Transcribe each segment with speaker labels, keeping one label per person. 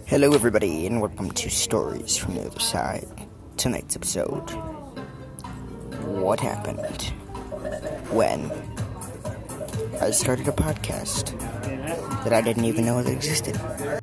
Speaker 1: Hello everybody, and welcome to Stories from the Other Side. Tonight's episode, what happened when I started a podcast that I didn't even know that existed.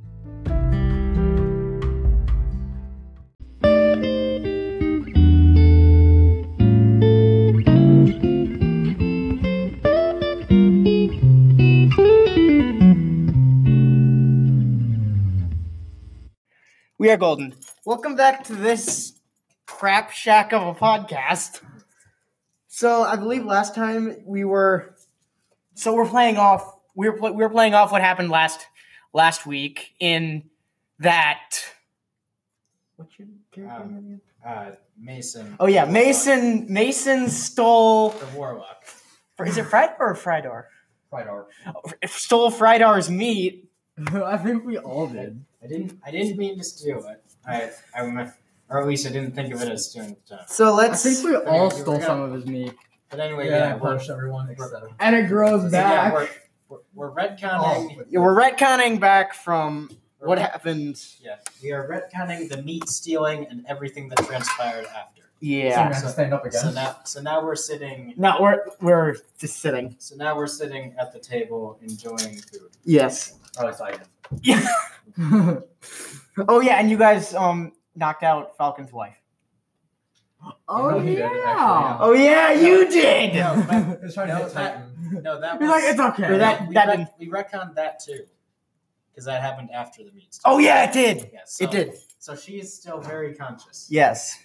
Speaker 1: We are golden. Welcome back to this crap shack of a podcast. So I believe last time we're playing off what happened last week in that. What's your character name?
Speaker 2: Mason.
Speaker 1: Oh yeah, Mason stole
Speaker 2: The Warlock.
Speaker 1: Is it Frydor or Frydor?
Speaker 2: Frydor.
Speaker 1: Stole Frydor's meat.
Speaker 3: I think we all did.
Speaker 2: I didn't mean to steal it. I remember, or at least I didn't think of it as stealing the time.
Speaker 1: So
Speaker 3: I think we all
Speaker 2: Okay,
Speaker 3: stole
Speaker 2: we're
Speaker 3: some of his meat.
Speaker 2: But anyway,
Speaker 4: I
Speaker 2: we're
Speaker 4: punched everyone except him.
Speaker 3: And it grows back.
Speaker 2: we're retconning.
Speaker 1: we're retconning back from what happened.
Speaker 2: Yeah, we are retconning the meat stealing and everything that transpired after.
Speaker 4: So I'm
Speaker 1: Yeah.
Speaker 4: gonna have to stand up again.
Speaker 2: So now we're sitting.
Speaker 1: No, we're just sitting.
Speaker 2: So now we're sitting at the table enjoying food.
Speaker 1: Yes.
Speaker 4: Oh, it's like
Speaker 1: Yeah. Oh yeah, and you guys knocked out Falcon's wife.
Speaker 3: Oh
Speaker 4: he did,
Speaker 3: yeah.
Speaker 4: actually,
Speaker 1: Oh yeah, you did.
Speaker 2: No,
Speaker 4: I was trying to
Speaker 2: No,
Speaker 4: hit Titan.
Speaker 2: no, that
Speaker 3: He's
Speaker 2: was.
Speaker 3: like, it's okay.
Speaker 1: Or that-
Speaker 2: we,
Speaker 1: didn't-
Speaker 2: we retconned that too, because that happened after the meat.
Speaker 1: Oh yeah, it did.
Speaker 2: Yeah, so,
Speaker 1: It did.
Speaker 2: So she is still very conscious.
Speaker 1: Yes.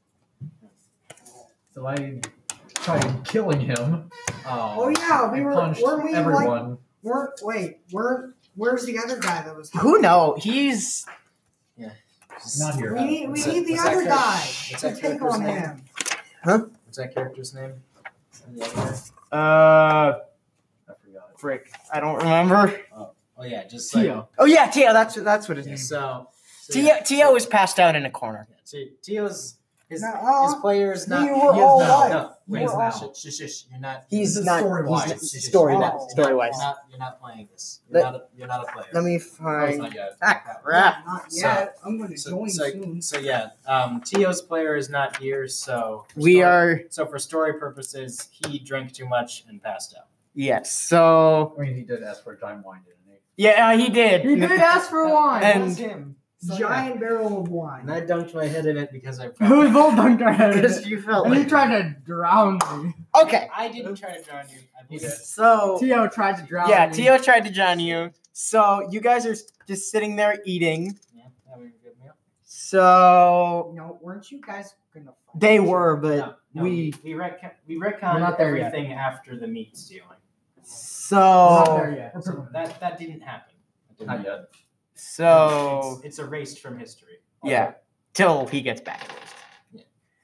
Speaker 4: So I tried killing him.
Speaker 5: Oh yeah, we
Speaker 4: I
Speaker 5: were.
Speaker 4: punched
Speaker 5: Weren't we
Speaker 4: everyone.
Speaker 5: Where's the other guy that was?
Speaker 1: Who knows? He's
Speaker 4: Not here.
Speaker 5: We need
Speaker 2: What's
Speaker 5: the
Speaker 2: that
Speaker 5: other guy
Speaker 2: what's
Speaker 5: to
Speaker 2: that
Speaker 5: take
Speaker 2: character's
Speaker 5: on
Speaker 2: name?
Speaker 5: him.
Speaker 2: What's that character's name? The other guy?
Speaker 1: uh
Speaker 4: I forgot.
Speaker 1: frick. I don't remember.
Speaker 2: Oh yeah, just like
Speaker 3: Tio.
Speaker 1: Oh yeah, Tio. That's what his
Speaker 2: yeah,
Speaker 1: name.
Speaker 2: so
Speaker 1: Tio was passed out in a corner.
Speaker 2: Tio's his
Speaker 5: No,
Speaker 2: player is not.
Speaker 5: we were
Speaker 2: he is
Speaker 5: all
Speaker 2: not-
Speaker 5: right.
Speaker 2: No,
Speaker 5: We
Speaker 2: wait,
Speaker 5: were all-
Speaker 2: shush. You're not.
Speaker 1: He's
Speaker 4: This is
Speaker 1: not.
Speaker 4: story-wise.
Speaker 1: He's story.
Speaker 5: Oh.
Speaker 1: Story-wise.
Speaker 2: You're not playing this.
Speaker 1: Let-
Speaker 2: You're not a player.
Speaker 1: Let me
Speaker 4: Oh, it's
Speaker 1: find.
Speaker 4: not yet.
Speaker 1: Ah, crap.
Speaker 5: Not yet. I'm going to
Speaker 2: So,
Speaker 5: join
Speaker 2: so,
Speaker 5: soon.
Speaker 2: so yeah, Tio's player is not here, so for story purposes, he drank too much and passed out.
Speaker 1: Yes. So
Speaker 4: I mean, he did ask for a time wine, didn't he?
Speaker 1: yeah, he did.
Speaker 3: He did ask for wine.
Speaker 1: And-
Speaker 2: That's him. So,
Speaker 5: Giant barrel of
Speaker 2: And
Speaker 5: wine.
Speaker 2: I dunked my head in it because I.
Speaker 3: We both dunked our head.
Speaker 1: Because you felt
Speaker 3: And he
Speaker 1: like.
Speaker 3: tried to drown me.
Speaker 1: Okay.
Speaker 2: I didn't try to drown you. I
Speaker 4: He
Speaker 2: believe.
Speaker 4: did.
Speaker 1: So
Speaker 3: Tio tried to drown
Speaker 1: yeah,
Speaker 3: me.
Speaker 1: Tio tried to drown you. So you guys are just sitting there eating.
Speaker 2: Yeah, having a good meal.
Speaker 1: So
Speaker 5: No, weren't you guys going to fight?
Speaker 1: they were, but
Speaker 2: No,
Speaker 1: we.
Speaker 2: we
Speaker 3: We're
Speaker 2: retconned
Speaker 3: not there yet.
Speaker 2: everything after the meat stealing.
Speaker 1: So
Speaker 3: Not there yet.
Speaker 2: So that didn't happen. That didn't
Speaker 4: Not
Speaker 2: happen.
Speaker 4: yet.
Speaker 1: So
Speaker 2: It's erased from history.
Speaker 1: yeah, till he gets back.
Speaker 2: Yeah.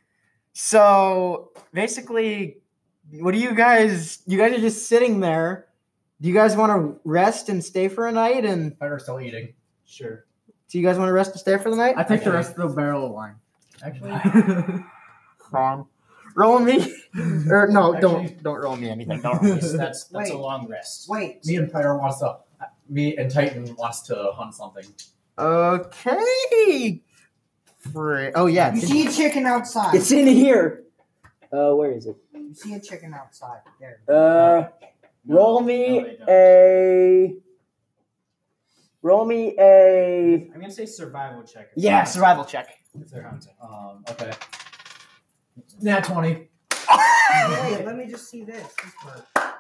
Speaker 1: So basically, what do you guys? You guys are just sitting there. Do you guys want to rest and stay for a night? And
Speaker 4: Better still eating.
Speaker 2: Sure.
Speaker 1: do you guys want to rest and stay for the night?
Speaker 3: I take the rest of the barrel of wine.
Speaker 4: Actually,
Speaker 1: Roll me, or no,
Speaker 4: Actually-
Speaker 1: don't roll me anything. Don't roll me.
Speaker 2: That's a
Speaker 5: Wait.
Speaker 2: long rest.
Speaker 5: Wait.
Speaker 4: me and Titan wants to hunt something.
Speaker 1: Okay. Oh yeah,
Speaker 5: You see a chicken outside.
Speaker 1: it's in here. Where is it?
Speaker 5: You see a chicken outside. There.
Speaker 1: Roll
Speaker 2: No,
Speaker 1: me
Speaker 2: they don't.
Speaker 1: a. Roll me a.
Speaker 2: I'm gonna say survival check.
Speaker 1: Yeah, survival check.
Speaker 2: If they're hunting.
Speaker 4: Okay. Nat 20.
Speaker 5: Wait, let me just see this. This part.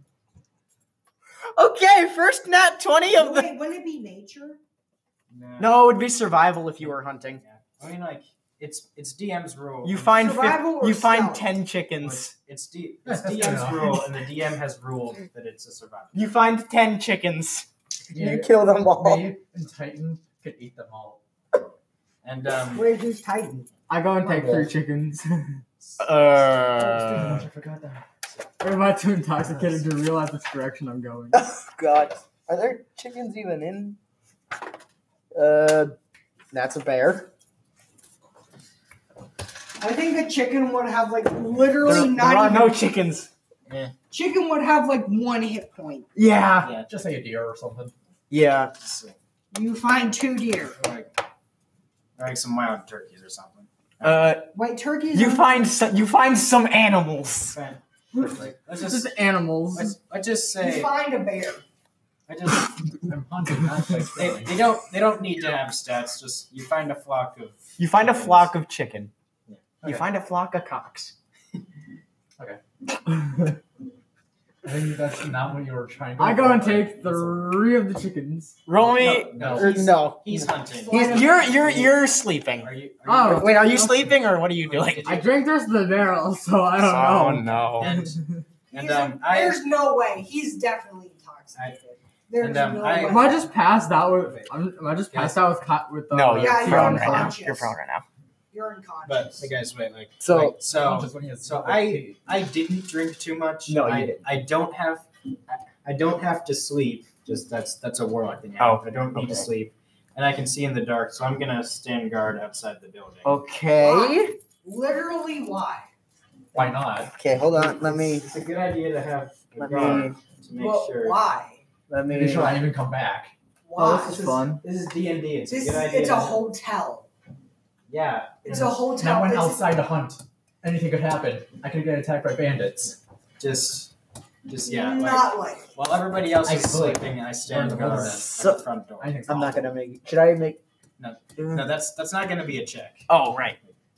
Speaker 1: Okay, first nat 20 of the.
Speaker 5: Wait, wouldn't it be nature?
Speaker 1: No, it would be survival if you were hunting.
Speaker 2: Yeah. I mean, like it's DM's rule.
Speaker 1: You find
Speaker 5: Survival or
Speaker 1: you find
Speaker 5: stealth?
Speaker 1: 10
Speaker 2: Well,
Speaker 1: chickens.
Speaker 2: it's
Speaker 4: That's
Speaker 2: DM's
Speaker 4: enough.
Speaker 2: rule, and the DM has ruled that it's a survival.
Speaker 1: You find 10 chickens.
Speaker 4: Yeah,
Speaker 1: You kill them all.
Speaker 4: Me and Titan could eat them all.
Speaker 2: And
Speaker 5: Wait, who's Titan?
Speaker 3: I go and take 3 chickens.
Speaker 4: I forgot that.
Speaker 3: Or am I too intoxicated to realize which direction I'm going?
Speaker 1: God. Are there chickens even in? That's a bear.
Speaker 5: I think a chicken would have like literally
Speaker 1: There
Speaker 5: not
Speaker 1: are
Speaker 5: even.
Speaker 1: no chickens.
Speaker 5: Chicken would have like 1 hit point.
Speaker 1: Yeah.
Speaker 2: yeah,
Speaker 4: Just say a deer or something.
Speaker 1: Yeah.
Speaker 2: just,
Speaker 5: You find 2 deer.
Speaker 2: Like some wild turkeys or something.
Speaker 5: White turkeys.
Speaker 1: You find some animals.
Speaker 2: Right. Let's
Speaker 3: Just animals.
Speaker 2: let's just
Speaker 5: You
Speaker 2: say
Speaker 5: find a bear.
Speaker 2: I just
Speaker 4: I'm hunting, not like
Speaker 2: they don't need to have stats. Just you find a flock of
Speaker 1: chicken.
Speaker 2: Yeah.
Speaker 1: You
Speaker 4: Okay.
Speaker 1: find a flock of cocks.
Speaker 4: I think that's not what you were trying to.
Speaker 3: I go and take 3 of the chickens.
Speaker 1: Roll me.
Speaker 2: No,
Speaker 1: No.
Speaker 2: he's hunting.
Speaker 1: You're sleeping.
Speaker 2: Are you
Speaker 3: Oh.
Speaker 1: Wait, are you sleeping or what are you doing?
Speaker 3: I drank the rest of the barrel, so I don't know.
Speaker 1: no.
Speaker 2: And
Speaker 5: There's no way. He's definitely intoxicated. There's
Speaker 2: and,
Speaker 5: no
Speaker 2: I-
Speaker 5: way.
Speaker 3: Am I just passed out with
Speaker 1: No,
Speaker 5: Yeah,
Speaker 1: you're
Speaker 5: you're
Speaker 1: prone right now.
Speaker 5: unconscious.
Speaker 1: You're prone right now.
Speaker 5: You're unconscious.
Speaker 2: but the guys wait like
Speaker 1: So-
Speaker 2: so I didn't drink too much.
Speaker 1: No, you didn't.
Speaker 2: I don't have to sleep. Just that's a warlock thing.
Speaker 1: Oh,
Speaker 2: I don't need to
Speaker 1: okay.
Speaker 2: sleep, and I can see in the dark, so I'm gonna stand guard outside the building.
Speaker 1: Okay.
Speaker 5: Literally, why?
Speaker 4: Why not?
Speaker 1: Okay, hold on. Let me.
Speaker 2: It's a good idea to have a
Speaker 1: Let
Speaker 2: guard
Speaker 1: me.
Speaker 2: to make
Speaker 5: Well,
Speaker 2: sure.
Speaker 5: why?
Speaker 1: Let
Speaker 4: Make
Speaker 1: me.
Speaker 4: sure I even come back.
Speaker 5: Why?
Speaker 3: Oh, this is fun.
Speaker 2: This is D&D. It's
Speaker 5: This
Speaker 2: a good idea.
Speaker 5: it's a
Speaker 2: to-
Speaker 5: hotel.
Speaker 2: Yeah.
Speaker 5: It's a hotel.
Speaker 4: Now I went
Speaker 5: It's-
Speaker 4: outside to hunt. Anything could happen. I could get attacked by bandits.
Speaker 2: Just yeah. Like,
Speaker 5: Not like.
Speaker 2: while everybody else
Speaker 4: I
Speaker 2: is
Speaker 4: could.
Speaker 2: sleeping, I stand
Speaker 4: Learn the
Speaker 2: guard
Speaker 4: wilderness.
Speaker 2: at the front door.
Speaker 4: Anything's
Speaker 1: I'm not
Speaker 4: possible.
Speaker 1: gonna make. Should I make?
Speaker 2: No, that's not gonna be a check.
Speaker 1: Oh right.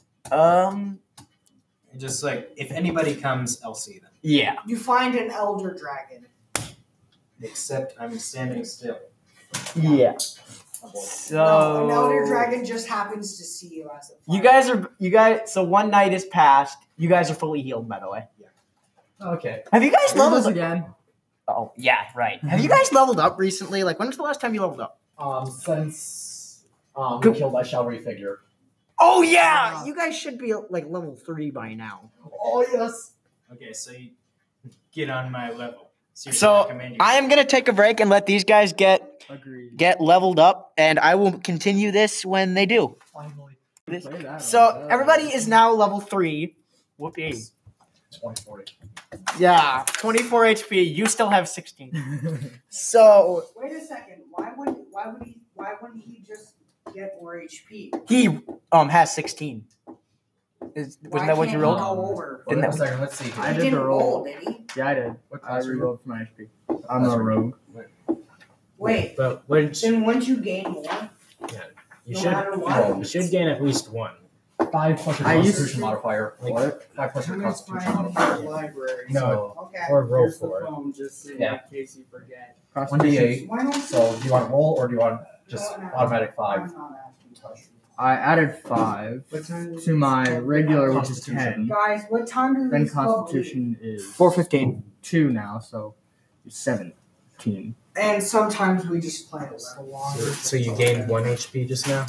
Speaker 2: Just like if anybody comes, I'll see them.
Speaker 1: Yeah.
Speaker 5: You find an elder dragon.
Speaker 2: Except I'm standing still.
Speaker 1: Yeah.
Speaker 5: No,
Speaker 1: So
Speaker 5: an elder dragon just happens to see you as a.
Speaker 1: You guys. So one night has passed. You guys are fully healed, by the way.
Speaker 4: Okay.
Speaker 1: Have you guys
Speaker 3: Do this
Speaker 1: leveled?
Speaker 3: again.
Speaker 1: Oh yeah, right. Have you guys leveled up recently? Like when was the last time you leveled up?
Speaker 4: Since we killed I Shall Refigure.
Speaker 1: Oh yeah, you guys should be like level 3 by now.
Speaker 4: Oh yes.
Speaker 2: Okay, so you get on my level. Seriously,
Speaker 1: So,
Speaker 2: recommend you-
Speaker 1: I am gonna take a break and let these guys get
Speaker 3: Agreed.
Speaker 1: leveled up, and I will continue this when they do.
Speaker 4: Finally.
Speaker 3: Play that
Speaker 1: So
Speaker 3: one.
Speaker 1: everybody is now level 3. Whoopee.
Speaker 4: 2040.
Speaker 1: Yeah, 24 HP. You still have 16. So
Speaker 5: Wait a second. Why wouldn't he just get more HP?
Speaker 1: he has 16. Wasn't that what you rolled?
Speaker 5: Go over.
Speaker 1: Didn't
Speaker 4: Wait a
Speaker 1: that-
Speaker 4: second, let's see.
Speaker 3: I
Speaker 5: He
Speaker 3: did
Speaker 5: didn't
Speaker 3: the roll.
Speaker 5: did he?
Speaker 3: Yeah, I did.
Speaker 4: What
Speaker 3: I
Speaker 4: class are you?
Speaker 3: rerolled for my HP. I'm a rogue.
Speaker 5: Wait.
Speaker 2: But once
Speaker 5: Then wouldn't you gain more?
Speaker 2: you
Speaker 5: No
Speaker 2: should
Speaker 5: matter what?
Speaker 2: you should gain at least 1.
Speaker 4: 5 plus your
Speaker 3: I used
Speaker 4: constitution modifier.
Speaker 3: What?
Speaker 4: 5 plus your constitution modifier.
Speaker 3: library.
Speaker 2: No.
Speaker 5: Okay.
Speaker 2: Or roll
Speaker 3: Here's the
Speaker 2: for it.
Speaker 3: phone, just in
Speaker 4: Yeah.
Speaker 3: case you forget.
Speaker 4: 1d8.
Speaker 5: Why don't you?
Speaker 4: So do you want to roll or do you want just automatic 5?
Speaker 5: I'm not asking questions.
Speaker 3: I added 5 to my regular, which is 10.
Speaker 5: Guys, what time does
Speaker 3: Then
Speaker 5: this club leave?
Speaker 3: Constitution is
Speaker 1: 415.
Speaker 3: 2 now, so it's 17.
Speaker 5: And sometimes we just play a little longer.
Speaker 2: So you gained 1 HP just now?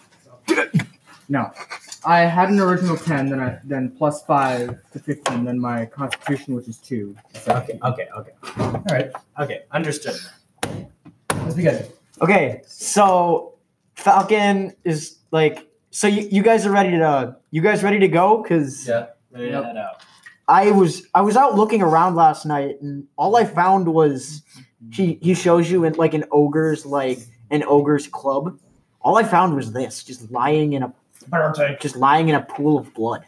Speaker 3: No, I had an original 10, then plus 5 to 15, then my Constitution, which is 2.
Speaker 2: Okay.
Speaker 4: Alright,
Speaker 2: Okay, understood.
Speaker 4: let's begin.
Speaker 1: Okay, so Falcon is like. So you guys are ready to. You guys ready to go? Cause
Speaker 4: Yeah.
Speaker 2: Ready to
Speaker 3: Yep.
Speaker 2: head out.
Speaker 1: I was out looking around last night, and all I found was he shows you in like an ogre's club. All I found was this, just lying in a pool of blood.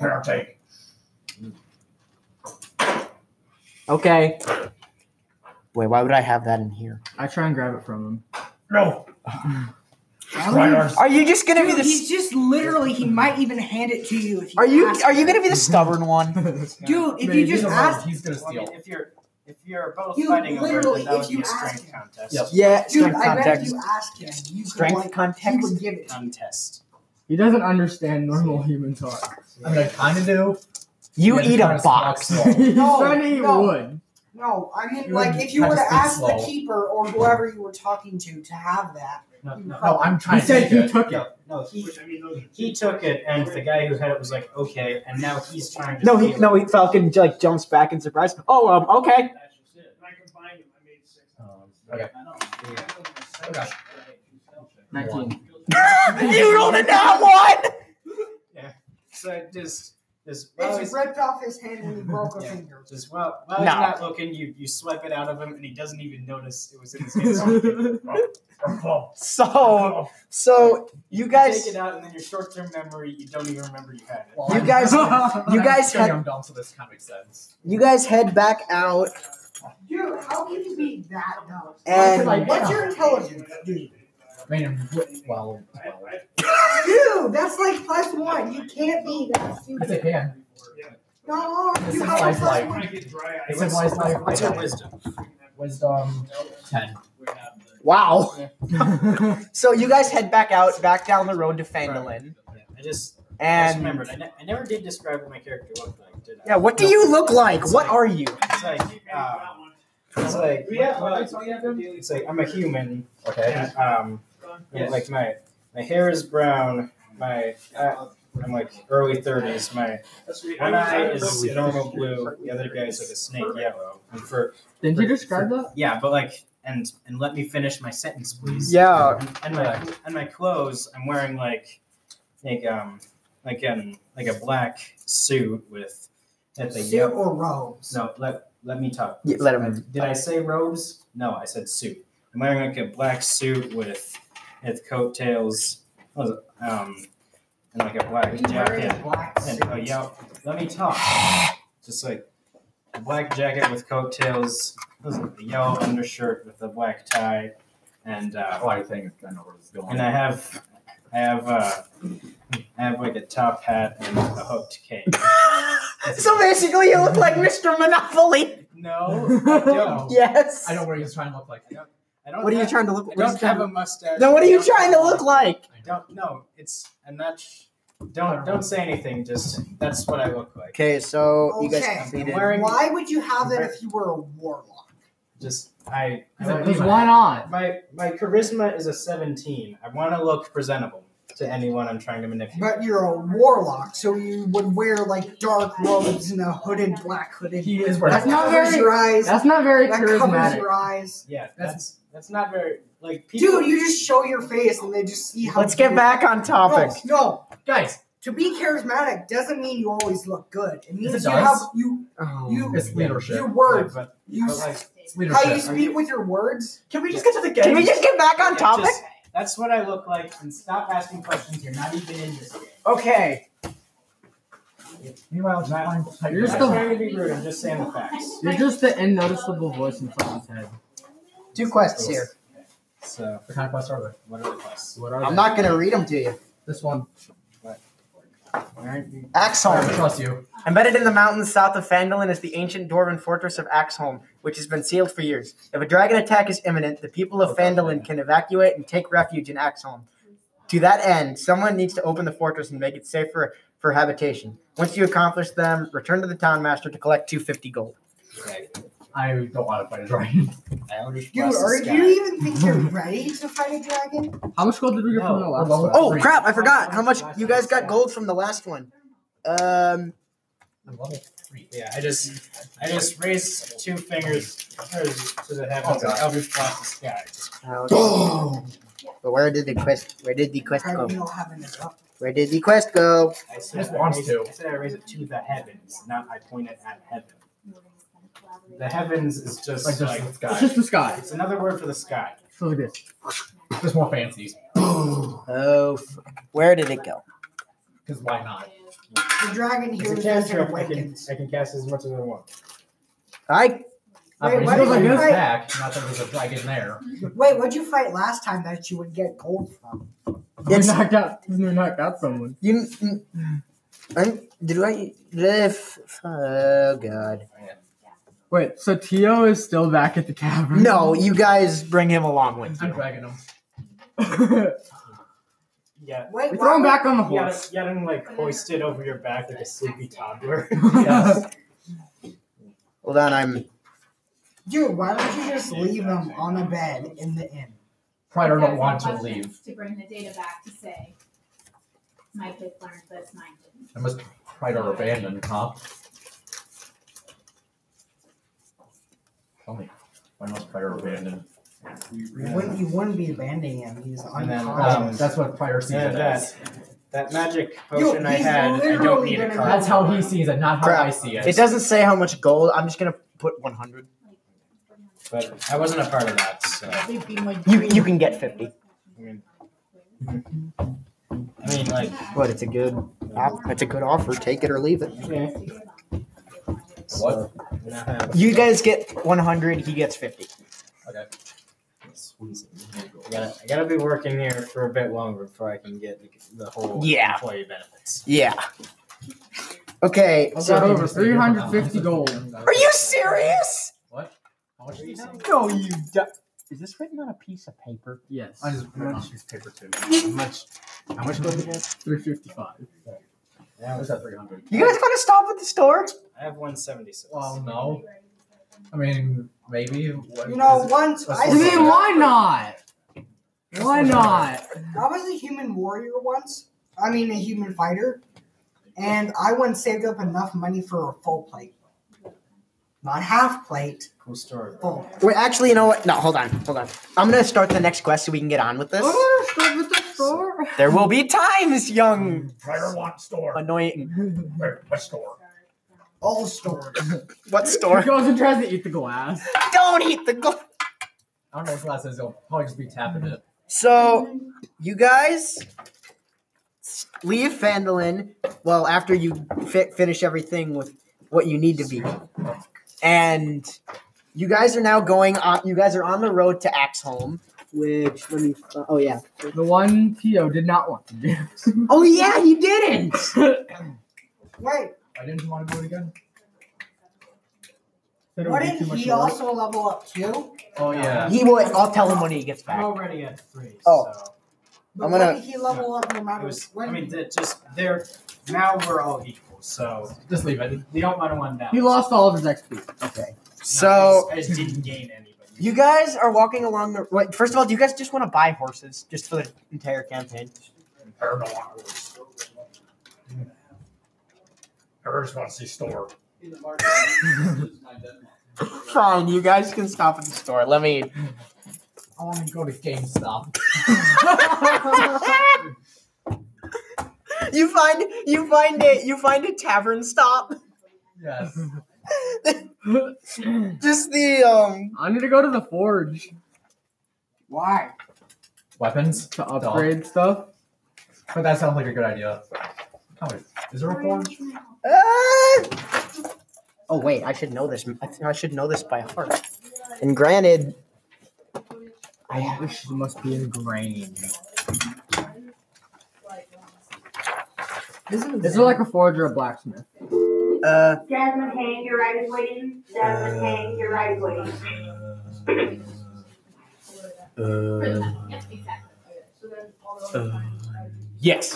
Speaker 1: Okay. Wait, why would I have that in here?
Speaker 3: I try and grab it from him.
Speaker 4: No.
Speaker 1: Are you just gonna be
Speaker 5: Dude,
Speaker 1: the?
Speaker 5: he's just literally. He might even hand it to you if you.
Speaker 1: Are you
Speaker 5: ask
Speaker 1: are you
Speaker 5: him.
Speaker 1: gonna be the stubborn one?
Speaker 5: Dude, if
Speaker 3: Maybe
Speaker 5: you just
Speaker 4: He's a rogue,
Speaker 5: ask,
Speaker 4: he's gonna
Speaker 2: Well, I mean,
Speaker 4: steal.
Speaker 2: if you're both
Speaker 5: You
Speaker 2: fighting over it,
Speaker 5: literally,
Speaker 2: then that
Speaker 5: if
Speaker 2: would
Speaker 5: you
Speaker 2: be a
Speaker 5: ask
Speaker 2: strength
Speaker 5: him.
Speaker 2: contest.
Speaker 4: Yep.
Speaker 1: Yeah,
Speaker 5: dude,
Speaker 1: strength
Speaker 5: I bet if
Speaker 1: context.
Speaker 5: you ask him, you could,
Speaker 1: Strength
Speaker 5: like, he
Speaker 1: context?
Speaker 5: would give it. to you.
Speaker 2: Contest.
Speaker 3: He doesn't understand normal human talk.
Speaker 4: I mean, I kind of do.
Speaker 1: You
Speaker 4: Yeah,
Speaker 1: eat
Speaker 4: trying
Speaker 1: a
Speaker 4: to
Speaker 1: box.
Speaker 4: smoke slow.
Speaker 3: He's
Speaker 5: No,
Speaker 3: trying to eat
Speaker 5: no.
Speaker 3: wood.
Speaker 5: No, I mean,
Speaker 4: You
Speaker 5: like,
Speaker 4: would
Speaker 5: if you
Speaker 4: have
Speaker 5: were
Speaker 4: to
Speaker 5: to
Speaker 4: speak
Speaker 5: ask
Speaker 4: slow.
Speaker 5: the keeper or whoever you were talking to have that.
Speaker 2: No,
Speaker 5: you
Speaker 2: no,
Speaker 4: No, I'm
Speaker 3: He
Speaker 4: trying to
Speaker 3: said
Speaker 4: take
Speaker 3: he
Speaker 4: it.
Speaker 3: took it.
Speaker 2: No, he took it, and the guy who had it was like, okay, and now he's trying to.
Speaker 1: No,
Speaker 2: steal it.
Speaker 1: Falcon like jumps back in surprise. Oh, okay.
Speaker 4: Okay. Okay.
Speaker 3: 19.
Speaker 1: You rolled a nat one.
Speaker 2: So just Just
Speaker 5: It's ripped off his hand when he broke a finger.
Speaker 2: Just while he's not looking, you swipe it out of him, and he doesn't even notice it was in his hand.
Speaker 1: So you guys
Speaker 2: take it out, and then your short-term memory, you don't even remember you had it.
Speaker 4: Well,
Speaker 1: You guys
Speaker 4: I'm dumb, so this kind of makes sense.
Speaker 1: you guys head back out,
Speaker 5: Dude, how can you be that dumb?
Speaker 1: and
Speaker 5: What's your intelligence, dude?
Speaker 4: Man, well.
Speaker 5: Dude, that's like +1. You can't be that
Speaker 4: Yes,
Speaker 5: stupid.
Speaker 4: I can.
Speaker 5: No,
Speaker 4: It's
Speaker 5: you
Speaker 4: a
Speaker 5: have a
Speaker 4: civilized life.
Speaker 5: +1.
Speaker 4: It's civilized life.
Speaker 2: What's your wisdom?
Speaker 4: Wisdom 10.
Speaker 1: wow. So you guys head back down the road to Phandalin.
Speaker 2: Yeah, I just
Speaker 1: And
Speaker 2: remembered. I never did describe what my character looked like, did I?
Speaker 1: yeah, what do you look like? What are you?
Speaker 2: It's like I'm a human.
Speaker 4: Okay.
Speaker 2: And, like my hair is brown. I'm like early 30s. My one eye is normal blue. The other guy is like a snake yellow. And
Speaker 3: Didn't you describe that?
Speaker 2: yeah, but like and let me finish my sentence, please.
Speaker 1: Yeah.
Speaker 2: And my clothes, I'm wearing like a black suit with at the
Speaker 5: Suit or robes?
Speaker 2: No, let me talk.
Speaker 1: Yeah, let him.
Speaker 2: Did I say robes? No, I said suit. I'm wearing like a black suit with coattails, and like a black jacket. And let me talk. Just like a black jacket with coattails, a yellow undershirt with a black tie, and
Speaker 4: I think I know where this is going.
Speaker 2: and I have like a top hat and a hooked cape.
Speaker 1: So basically, you look like Mr. Monopoly.
Speaker 2: No, I don't.
Speaker 1: Yes.
Speaker 4: I know what he's trying to look like.
Speaker 2: I don't
Speaker 1: What are you
Speaker 2: have-
Speaker 1: trying to look?
Speaker 2: I don't have a mustache.
Speaker 1: Then what are you trying to look like?
Speaker 2: I don't know. I'm not. Don't say anything. Just that's what I look like.
Speaker 1: Okay, so you guys
Speaker 5: Okay.
Speaker 1: completed.
Speaker 2: I'm wearing-
Speaker 5: Why would you have that if you were a warlock?
Speaker 2: Just
Speaker 3: Because why not?
Speaker 2: My charisma is a 17. I want to look presentable to anyone I'm trying to manipulate.
Speaker 5: But you're a warlock, so you would wear like dark robes and a hooded black hooded.
Speaker 4: He is
Speaker 5: That
Speaker 4: wearing
Speaker 3: That's not
Speaker 5: covers
Speaker 3: very-
Speaker 5: your eyes.
Speaker 3: That's not very
Speaker 5: That covers
Speaker 3: charismatic.
Speaker 5: your eyes.
Speaker 2: Yeah, that's not very like people.
Speaker 5: Dude, you just show your face and they just see how.
Speaker 1: Let's get back on topic.
Speaker 5: No,
Speaker 4: Guys,
Speaker 5: to be charismatic doesn't mean you always look good. It means
Speaker 4: it
Speaker 5: you
Speaker 4: does.
Speaker 5: have you
Speaker 1: Oh.
Speaker 4: it's leadership.
Speaker 5: your words.
Speaker 2: but
Speaker 5: You
Speaker 2: like
Speaker 4: It's
Speaker 5: how
Speaker 4: leadership.
Speaker 5: you speak with your words.
Speaker 4: Can we just get to the game?
Speaker 1: Can we just get back on topic?
Speaker 2: that's what I look like, and stop asking questions. You're not even in this game.
Speaker 1: Okay.
Speaker 4: Meanwhile,
Speaker 3: You're just
Speaker 2: I'm
Speaker 3: the-
Speaker 2: not trying to be rude. I'm just saying the facts.
Speaker 3: You're just the unnoticeable voice in someone's head.
Speaker 1: 2 quests here.
Speaker 2: So
Speaker 4: What kind of quests are they?
Speaker 2: what are the quests?
Speaker 3: What are
Speaker 1: I'm
Speaker 3: they?
Speaker 1: not gonna read them to you.
Speaker 4: This one.
Speaker 3: Alright.
Speaker 4: I
Speaker 1: Axholm.
Speaker 4: trust you.
Speaker 1: Embedded in the mountains south of Phandalin is the ancient dwarven fortress of Axholm, which has been sealed for years. If a dragon attack is imminent, the people of Phandalin can evacuate and take refuge in Axholm. To that end, someone needs to open the fortress and make it safe for habitation. Once you accomplish them, return to the town master to collect 250 gold.
Speaker 2: Okay.
Speaker 4: I don't want to fight a dragon.
Speaker 2: Eldritch
Speaker 5: Dude,
Speaker 2: Blast the
Speaker 5: do
Speaker 2: sky.
Speaker 5: you even think you're ready to fight a dragon?
Speaker 3: How much gold did we get from the
Speaker 2: No,
Speaker 3: last
Speaker 4: we're
Speaker 3: one?
Speaker 1: Oh crap! I forgot how much you guys got gold from the last one.
Speaker 4: I'm level 3.
Speaker 2: Yeah, I just raised 2 fingers to the heavens.
Speaker 4: Oh, God.
Speaker 2: Eldritch Blast the sky.
Speaker 1: But where did the quest
Speaker 5: How
Speaker 1: go?
Speaker 5: do you know having it up?
Speaker 1: Where did the quest go?
Speaker 2: I
Speaker 4: Just
Speaker 2: said
Speaker 4: wants to.
Speaker 2: I said I raise it to the heavens, not I point it at heaven. The heavens is just
Speaker 4: Like,
Speaker 2: like,
Speaker 4: just the
Speaker 3: It's
Speaker 4: sky.
Speaker 3: just the sky.
Speaker 2: it's another word for the sky.
Speaker 3: So like this.
Speaker 4: Just more fancies.
Speaker 1: Oh, where did it go?
Speaker 4: Because why not?
Speaker 5: The dragon
Speaker 2: It's
Speaker 5: here
Speaker 2: a
Speaker 5: is just
Speaker 2: cantrip.
Speaker 5: awakens.
Speaker 2: I can cast as much as I want.
Speaker 1: I
Speaker 5: Wait,
Speaker 4: He
Speaker 5: why
Speaker 4: goes
Speaker 5: did
Speaker 4: like
Speaker 5: you
Speaker 4: this
Speaker 5: fight-
Speaker 4: back. Not that there's a dragon there.
Speaker 5: Wait, what'd you fight last time that you would get gold from?
Speaker 3: We
Speaker 1: It's-
Speaker 3: knocked out someone.
Speaker 1: you. Oh god.
Speaker 3: Wait, so Tio is still back at the tavern?
Speaker 1: No, you guys bring him along with
Speaker 4: I'm
Speaker 1: you.
Speaker 4: dragging him.
Speaker 2: Yeah.
Speaker 5: Wait,
Speaker 3: We throw him back on the
Speaker 2: You
Speaker 3: horse.
Speaker 2: got him like hoisted over your back like a sleepy toddler.
Speaker 4: Yes.
Speaker 1: Hold on,
Speaker 5: Dude, why don't you just leave him on a bed in the inn?
Speaker 4: Prior don't want to leave.
Speaker 6: To bring the data back to say, my kid learned this, mine didn't.
Speaker 4: I must Prior abandon, huh? Tell me. Why must Prior abandon?
Speaker 5: You wouldn't be abandoning him. He's
Speaker 2: And then,
Speaker 5: unconscious.
Speaker 4: That's what Prior sees
Speaker 2: Yeah,
Speaker 4: it
Speaker 2: that.
Speaker 4: as.
Speaker 2: That magic potion I
Speaker 5: he's
Speaker 2: had, I don't
Speaker 5: literally
Speaker 2: need a
Speaker 5: gonna-
Speaker 2: card.
Speaker 4: That's how he sees it, not how
Speaker 1: Crap.
Speaker 4: I see it.
Speaker 1: It doesn't say how much gold. I'm just gonna put 100.
Speaker 2: But I wasn't a part of that, so.
Speaker 1: You can get 50.
Speaker 2: I mean, like,
Speaker 1: But it's a good offer. Take it or leave it.
Speaker 4: What?
Speaker 2: now I have
Speaker 1: You guys get 100. He gets 50.
Speaker 4: Okay.
Speaker 2: I gotta be working here for a bit longer before I can get the whole
Speaker 1: Yeah.
Speaker 2: employee benefits.
Speaker 1: Yeah. Okay.
Speaker 3: I've
Speaker 1: So
Speaker 3: got over 350 gold.
Speaker 1: are you serious?
Speaker 4: What? How much did you say?
Speaker 1: No, you. Is this written on a piece of paper?
Speaker 3: Yes.
Speaker 4: I just put it on a piece of paper too.
Speaker 2: How much gold do you have?
Speaker 3: 355.
Speaker 2: Yeah,
Speaker 4: What's that, 300?
Speaker 1: You guys want to stop at the store?
Speaker 2: I have 176.
Speaker 4: Well, no. I mean, maybe.
Speaker 5: You know, once I
Speaker 3: I mean, why not? Why not?
Speaker 5: I was a human warrior once. I mean, a human fighter. And I once saved up enough money for a full plate. Not half plate,
Speaker 2: Cool story.
Speaker 5: full.
Speaker 1: Wait, actually, you know what? No, hold on. I'm gonna start the next quest so we can get on with this.
Speaker 3: Stop at the store.
Speaker 1: There will be times, young
Speaker 4: Player want store.
Speaker 1: annoying.
Speaker 4: What store?
Speaker 5: All stores.
Speaker 1: What
Speaker 3: He
Speaker 1: store?
Speaker 3: goes and tries to eat the glass.
Speaker 1: Don't eat the gold.
Speaker 4: I don't know what class is. It'll probably just be tapping it.
Speaker 1: So, you guys leave Phandalin. Well, after you finish everything with what you need to be, and you guys are now going on. You guys are on the road to Axholm, which let me. Oh yeah.
Speaker 3: The one Tio did not want to do.
Speaker 1: Oh yeah, he didn't.
Speaker 5: Wait,
Speaker 4: I didn't want to do it again.
Speaker 3: Said it would be
Speaker 5: wouldn't
Speaker 3: too much
Speaker 5: he
Speaker 3: work.
Speaker 5: also level up too?
Speaker 4: Oh yeah.
Speaker 1: He will. I'll tell him when he gets
Speaker 2: I'm
Speaker 1: back.
Speaker 2: already at 3.
Speaker 1: Oh.
Speaker 2: So
Speaker 5: But
Speaker 1: I'm gonna-
Speaker 5: wouldn't he level up no
Speaker 2: it
Speaker 5: matter
Speaker 2: was,
Speaker 5: when?
Speaker 2: I mean, they're now we're all equal. So
Speaker 4: Just leave it.
Speaker 2: we don't want to one down.
Speaker 3: He lost all of his XP.
Speaker 1: Okay.
Speaker 2: No,
Speaker 1: So
Speaker 2: I just didn't gain any. But
Speaker 1: you guys are walking along the. Wait, first of all, do you guys just want to buy horses just for the entire campaign?
Speaker 4: I just want to see store.
Speaker 1: Fine, you guys can stop at the store. Let me.
Speaker 4: I want to go to GameStop.
Speaker 1: You find a tavern stop.
Speaker 4: Yes.
Speaker 1: Just the
Speaker 3: I need to go to the forge
Speaker 5: Why?
Speaker 4: Weapons
Speaker 3: to upgrade stuff.
Speaker 4: But that sounds like a good idea. Oh, wait. Is there a forge?
Speaker 1: Oh wait, I should know this. I should know this by heart. And granted,
Speaker 3: This must be ingrained. Is it like a forge or a blacksmith?
Speaker 7: Jasmine Hang, your right is waiting. Jasmine Hang, your right is waiting.
Speaker 1: yes,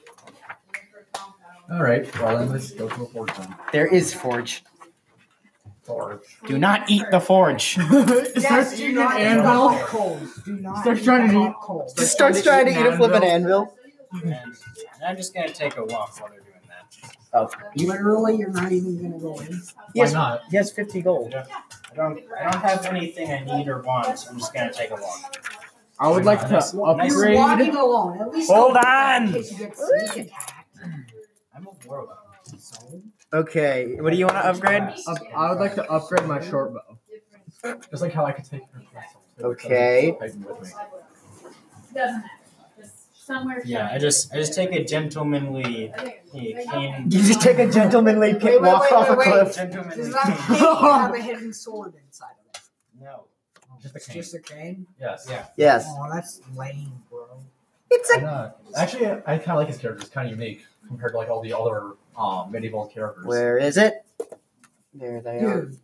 Speaker 4: All right. Well, then let's go to a forge then.
Speaker 1: there is forge.
Speaker 4: Forge.
Speaker 1: Do not eat the forge.
Speaker 3: Starts
Speaker 5: do
Speaker 3: eating
Speaker 5: not
Speaker 3: an
Speaker 5: eat
Speaker 3: anvil.
Speaker 5: hot coals. Do not
Speaker 3: Starts
Speaker 5: eat
Speaker 3: trying to
Speaker 5: hot
Speaker 3: eat-
Speaker 5: coals.
Speaker 1: Just starts trying to eat a flippin' anvil.
Speaker 2: and I'm just gonna take a walk while they're doing that.
Speaker 1: Oh,
Speaker 5: Literally, you're not even gonna go in.
Speaker 1: he
Speaker 4: Why
Speaker 1: has,
Speaker 4: not?
Speaker 1: he has 50 gold.
Speaker 2: I don't have anything I need or want. So I'm just gonna take a walk.
Speaker 3: I would like to
Speaker 2: Nice.
Speaker 5: You're walking
Speaker 3: upgrade.
Speaker 5: alone. At least
Speaker 1: Hold
Speaker 5: don't
Speaker 1: on.
Speaker 5: in case you get sneak attacked.
Speaker 2: I'm a warlock.
Speaker 1: Okay, what do you want to upgrade?
Speaker 3: I would like to upgrade my short bow.
Speaker 4: Just like how I could take her castle.
Speaker 1: Okay.
Speaker 4: Taking with me.
Speaker 6: Doesn't matter. Just somewhere.
Speaker 2: Yeah, I just take a gentlemanly cane.
Speaker 1: You just take a gentlemanly
Speaker 5: Wait,
Speaker 1: walk off a
Speaker 5: wait.
Speaker 1: cliff.
Speaker 2: Gentlemanly
Speaker 5: Does that
Speaker 2: cane.
Speaker 5: cane have a hidden sword inside of it?
Speaker 2: No.
Speaker 4: Just a
Speaker 5: It's
Speaker 4: cane.
Speaker 5: just a cane?
Speaker 4: Yes.
Speaker 2: Yeah.
Speaker 1: Yes.
Speaker 5: Oh, that's lame, bro.
Speaker 1: It's
Speaker 4: Why not? Actually, I kind of like his character. It's kind of unique compared to like all the other medieval characters.
Speaker 1: Where is it? There they are.
Speaker 5: Dude.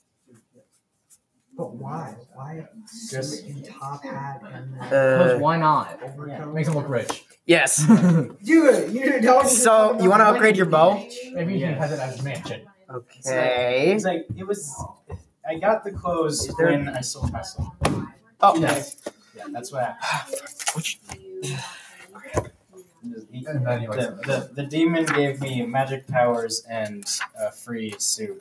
Speaker 5: But why? Why
Speaker 2: Just-
Speaker 5: in top hat and
Speaker 3: Because why not?
Speaker 5: overcoat?
Speaker 4: Makes him look rich.
Speaker 1: Yes.
Speaker 5: Dude, you don't.
Speaker 1: So, you want to upgrade your bow?
Speaker 4: Maybe he
Speaker 2: Yes.
Speaker 4: has it as his mansion.
Speaker 1: Okay.
Speaker 2: It's like it was. I got the clothes
Speaker 1: Is there-
Speaker 2: when I sold my soul.
Speaker 1: Oh,
Speaker 2: Yes. Yeah, that's what happened.
Speaker 4: And then he likes it.
Speaker 2: The demon gave me magic powers and a free suit.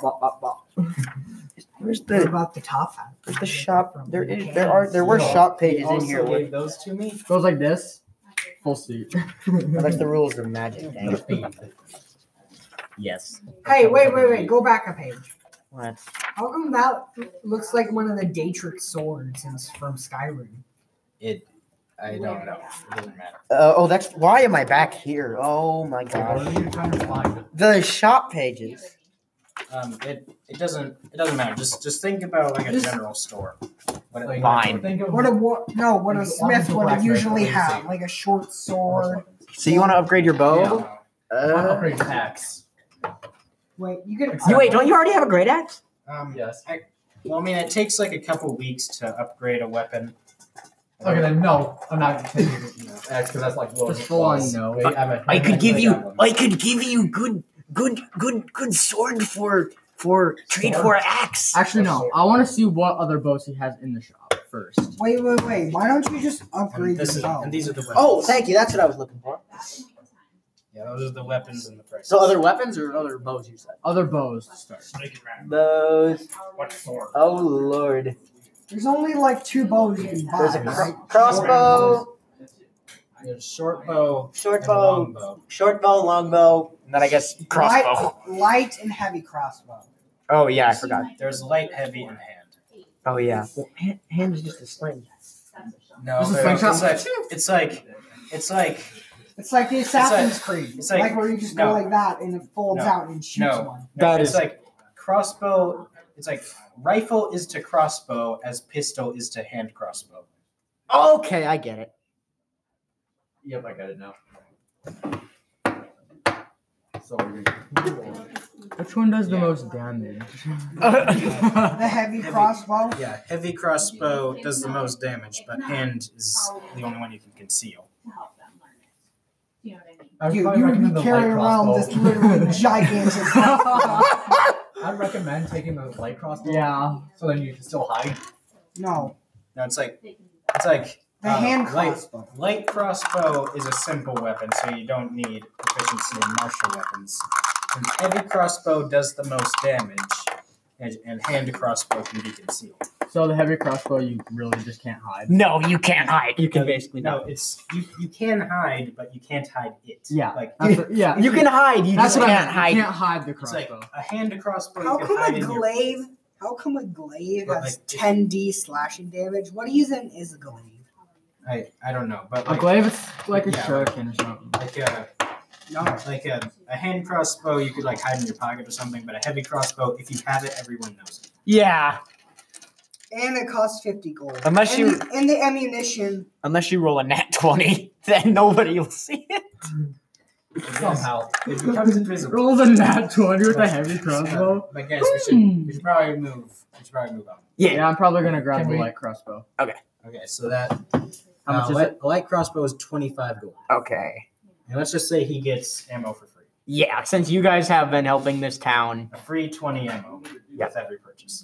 Speaker 1: Where's
Speaker 5: What
Speaker 1: the
Speaker 5: about the top hat?
Speaker 1: where's the shop? There were shop pages
Speaker 2: You
Speaker 1: in here.
Speaker 2: also
Speaker 1: with-
Speaker 2: gave those to me.
Speaker 3: Goes like this. Full suit.
Speaker 1: That's the rules of magic. Dang it. Yes.
Speaker 5: Hey, wait. Go back a page.
Speaker 1: What?
Speaker 5: How come that looks like one of the Datrix swords from Skyrim?
Speaker 2: I don't know. It doesn't matter.
Speaker 1: That's why am I back here? Oh my
Speaker 4: What
Speaker 1: god.
Speaker 4: are you trying to find?
Speaker 1: The shop pages.
Speaker 2: It doesn't matter. Just think about like a general store. What
Speaker 4: Like,
Speaker 1: Fine.
Speaker 4: Think of
Speaker 5: What a smith would
Speaker 4: blacksmith,
Speaker 5: usually
Speaker 4: what do you
Speaker 5: have,
Speaker 4: say?
Speaker 5: like a short sword.
Speaker 1: So you want to upgrade your bow?
Speaker 4: upgrade axe.
Speaker 5: Wait, you can.
Speaker 1: Don't you already have a great axe?
Speaker 4: Yes.
Speaker 2: Well, I mean, it takes like a couple weeks to upgrade a weapon.
Speaker 4: Okay, then no, I'm not taking axe because that's like low.
Speaker 3: Just full on no.
Speaker 4: Wait,
Speaker 1: I could give you good sword for trade for an axe.
Speaker 3: Actually, no. I want to see what other bows he has in the shop first.
Speaker 5: Wait. Why don't you just upgrade
Speaker 2: This
Speaker 5: your
Speaker 2: is,
Speaker 5: bow?
Speaker 2: and these are the weapons.
Speaker 1: Oh, thank you. That's what I was looking for.
Speaker 2: Yeah, those are the weapons and the prices.
Speaker 1: So other weapons or other bows you said?
Speaker 3: Other bows to start.
Speaker 1: Bows.
Speaker 2: What sword?
Speaker 1: Oh lord.
Speaker 5: There's only like 2 bows you can buy.
Speaker 1: There's a
Speaker 5: right?
Speaker 1: crossbow,
Speaker 2: There's short bow,
Speaker 1: short
Speaker 2: and
Speaker 1: bow,
Speaker 2: long bow.
Speaker 1: short bow, long bow, and then I guess crossbow.
Speaker 5: Light and heavy crossbow.
Speaker 1: Oh yeah, I forgot.
Speaker 2: There's light, heavy, and hand.
Speaker 1: Oh yeah. Well, hand is just a sling.
Speaker 2: No,
Speaker 3: This is
Speaker 2: they're-
Speaker 3: slingshot?
Speaker 2: it's like
Speaker 5: It's like the Assassin's Creed.
Speaker 2: it's
Speaker 5: like
Speaker 2: like-
Speaker 5: where you just
Speaker 2: no.
Speaker 5: go like that and it folds
Speaker 2: No.
Speaker 5: out and shoots
Speaker 2: No.
Speaker 5: one.
Speaker 1: That
Speaker 2: it's
Speaker 1: is-
Speaker 2: like crossbow. It's like rifle is to crossbow as pistol is to hand crossbow.
Speaker 1: Okay, I get it.
Speaker 4: Yep, I got it now. So
Speaker 3: Which one does the
Speaker 2: Yeah.
Speaker 3: most damage?
Speaker 5: The heavy crossbow.
Speaker 2: Yeah, heavy crossbow does the most damage, but hand is the only one you can conceal.
Speaker 6: To help them learn it. Do you know what I mean?
Speaker 4: I'd
Speaker 5: You
Speaker 4: probably
Speaker 5: would
Speaker 4: recommend
Speaker 5: be
Speaker 4: the
Speaker 5: carrying
Speaker 4: light
Speaker 5: around
Speaker 4: crossbow.
Speaker 5: this literally gigantic crossbow.
Speaker 4: I'd recommend taking the light crossbow.
Speaker 3: Yeah.
Speaker 4: So then you can still hide.
Speaker 5: No,
Speaker 2: No, it's like
Speaker 6: They can do that.
Speaker 2: it's like
Speaker 5: the hand
Speaker 2: light,
Speaker 5: crossbow.
Speaker 2: light crossbow is a simple weapon, so you don't need proficiency in martial weapons. And heavy crossbow does the most damage, and hand crossbow can be concealed.
Speaker 3: So the heavy crossbow, you really just can't hide.
Speaker 1: No, you can't hide. You can basically
Speaker 2: No, it's you can hide, but you can't hide it.
Speaker 3: Yeah.
Speaker 2: like
Speaker 3: Yeah.
Speaker 1: You can hide. You
Speaker 3: That's
Speaker 1: just
Speaker 3: what I
Speaker 1: can't
Speaker 3: mean.
Speaker 1: hide.
Speaker 3: You can't hide the
Speaker 2: it's like
Speaker 3: crossbow.
Speaker 2: a hand crossbow.
Speaker 5: How
Speaker 2: you can
Speaker 5: come
Speaker 2: hide
Speaker 5: a
Speaker 2: in your
Speaker 5: glaive? How come a glaive
Speaker 2: But,
Speaker 5: has
Speaker 2: like,
Speaker 5: 10d slashing damage? What even is a glaive?
Speaker 2: I don't know, but
Speaker 3: A
Speaker 2: like,
Speaker 3: glaive is like a
Speaker 2: Yeah,
Speaker 3: shuriken or something.
Speaker 2: like a hand crossbow you could like hide in your pocket or something, but a heavy crossbow, if you have it, everyone knows it.
Speaker 1: Yeah,
Speaker 5: And it costs 50 gold.
Speaker 1: Unless
Speaker 5: and
Speaker 1: you-
Speaker 5: and the ammunition.
Speaker 1: unless you roll a nat 20, then nobody will see it.
Speaker 4: Somehow.
Speaker 2: It becomes invisible.
Speaker 3: Rolls a nat 20 with a heavy crossbow.
Speaker 2: But guys, we should probably move. We should probably move on.
Speaker 3: Yeah, I'm probably gonna grab
Speaker 4: Can
Speaker 3: the
Speaker 4: we-
Speaker 3: light crossbow.
Speaker 2: Okay, so that
Speaker 3: How much is it?
Speaker 2: a light crossbow is 25 gold,
Speaker 1: Okay.
Speaker 2: and let's just say he gets ammo for free.
Speaker 1: Yeah, since you guys have been helping this town,
Speaker 2: A free 20 ammo
Speaker 1: Yeah.
Speaker 2: with every purchase.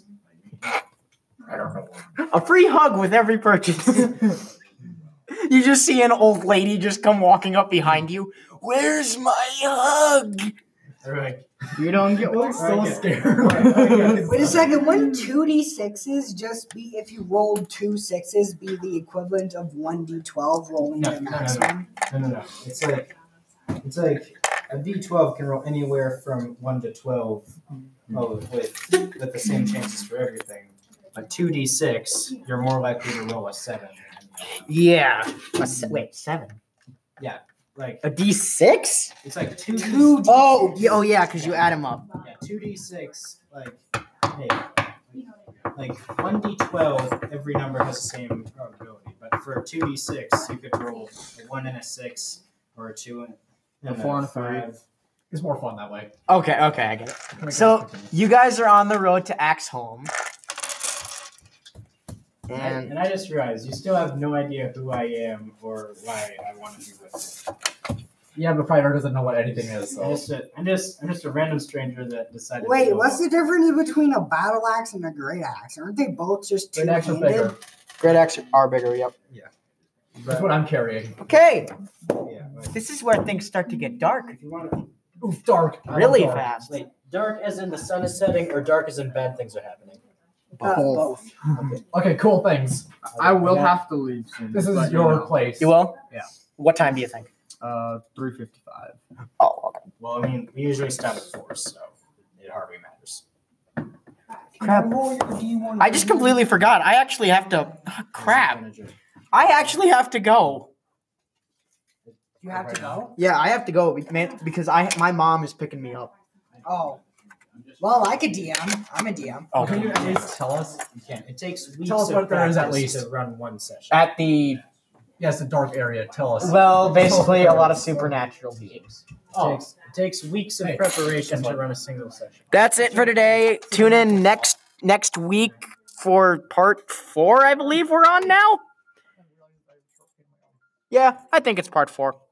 Speaker 2: I don't know.
Speaker 1: a free hug with every purchase. You just see an old lady just come walking up behind you. Where's my hug?
Speaker 2: Alright.
Speaker 3: You don't get one.
Speaker 4: So
Speaker 2: Okay.
Speaker 4: scared.
Speaker 5: Wait a second. Wouldn't 2d6s just be, if you rolled 2 6s, be the equivalent of 1d12 rolling
Speaker 2: No,
Speaker 5: the
Speaker 2: no, no,
Speaker 5: maximum?
Speaker 2: No. It's like a D12 can roll anywhere from 1 to 12 with the same chances for everything. But 2d6, you're more likely to roll a 7.
Speaker 1: Yeah. Wait, 7.
Speaker 2: Like
Speaker 1: A D6?
Speaker 2: it's like 2
Speaker 1: Oh, yeah, because you add them up.
Speaker 2: Yeah, 2d6, like 1d12, every number has the same probability. But for 2d6, you could roll a 1 and a 6, or a 2 and
Speaker 3: A 4 and a 3.
Speaker 2: 5.
Speaker 4: It's more fun that way.
Speaker 1: Okay, I get it. So, you guys are on the road to Axeholm. And
Speaker 2: And I just realized you still have no idea who I am or why I want to be with you.
Speaker 4: Yeah, the fighter doesn't know what anything is,
Speaker 2: I'm
Speaker 4: so.
Speaker 2: just a random stranger that decided. to
Speaker 5: Wait,
Speaker 2: go-
Speaker 5: what's the difference between a battle axe and a great axe? Aren't they both just
Speaker 4: Great axe are
Speaker 5: two-handed?
Speaker 4: bigger.
Speaker 1: great axe are bigger, yep.
Speaker 4: That's what I'm carrying.
Speaker 1: Okay,
Speaker 2: Yeah, but
Speaker 1: this is where things start to get dark.
Speaker 2: if you want to
Speaker 4: Oof, dark. I love
Speaker 1: Really
Speaker 4: dark.
Speaker 1: fast.
Speaker 2: wait, dark as in the sun is setting, or dark as in bad things are happening.
Speaker 5: Both.
Speaker 4: Okay, cool things.
Speaker 3: I will
Speaker 2: Yeah.
Speaker 3: have to leave soon.
Speaker 4: This is
Speaker 3: but,
Speaker 4: your
Speaker 3: you know.
Speaker 4: place.
Speaker 1: You will? What time do you think?
Speaker 3: 3:55.
Speaker 1: Oh, okay.
Speaker 2: Well, I mean, we usually stop at 4, so it hardly matters.
Speaker 1: Crap. I just completely forgot. I actually have to. Crap. I actually have to go.
Speaker 5: You have to go?
Speaker 1: Yeah, I have to go, man, because my mom is picking me up.
Speaker 5: Oh. Well, I could DM. I'm a DM.
Speaker 1: Oh,
Speaker 4: Can you at least tell us?
Speaker 2: You can't. It takes weeks
Speaker 4: Tell us
Speaker 2: of
Speaker 4: what there is at
Speaker 2: practice
Speaker 4: least.
Speaker 2: to run one session.
Speaker 1: at the
Speaker 4: Yes, the dark area. Tell us.
Speaker 1: well, basically a lot of supernatural beings.
Speaker 2: It takes weeks of
Speaker 4: Hey,
Speaker 2: preparation
Speaker 4: guess
Speaker 2: to
Speaker 4: what?
Speaker 2: run a single session.
Speaker 1: That's it for today. Tune in next week for part 4. I believe we're on now. Yeah, I think it's part 4.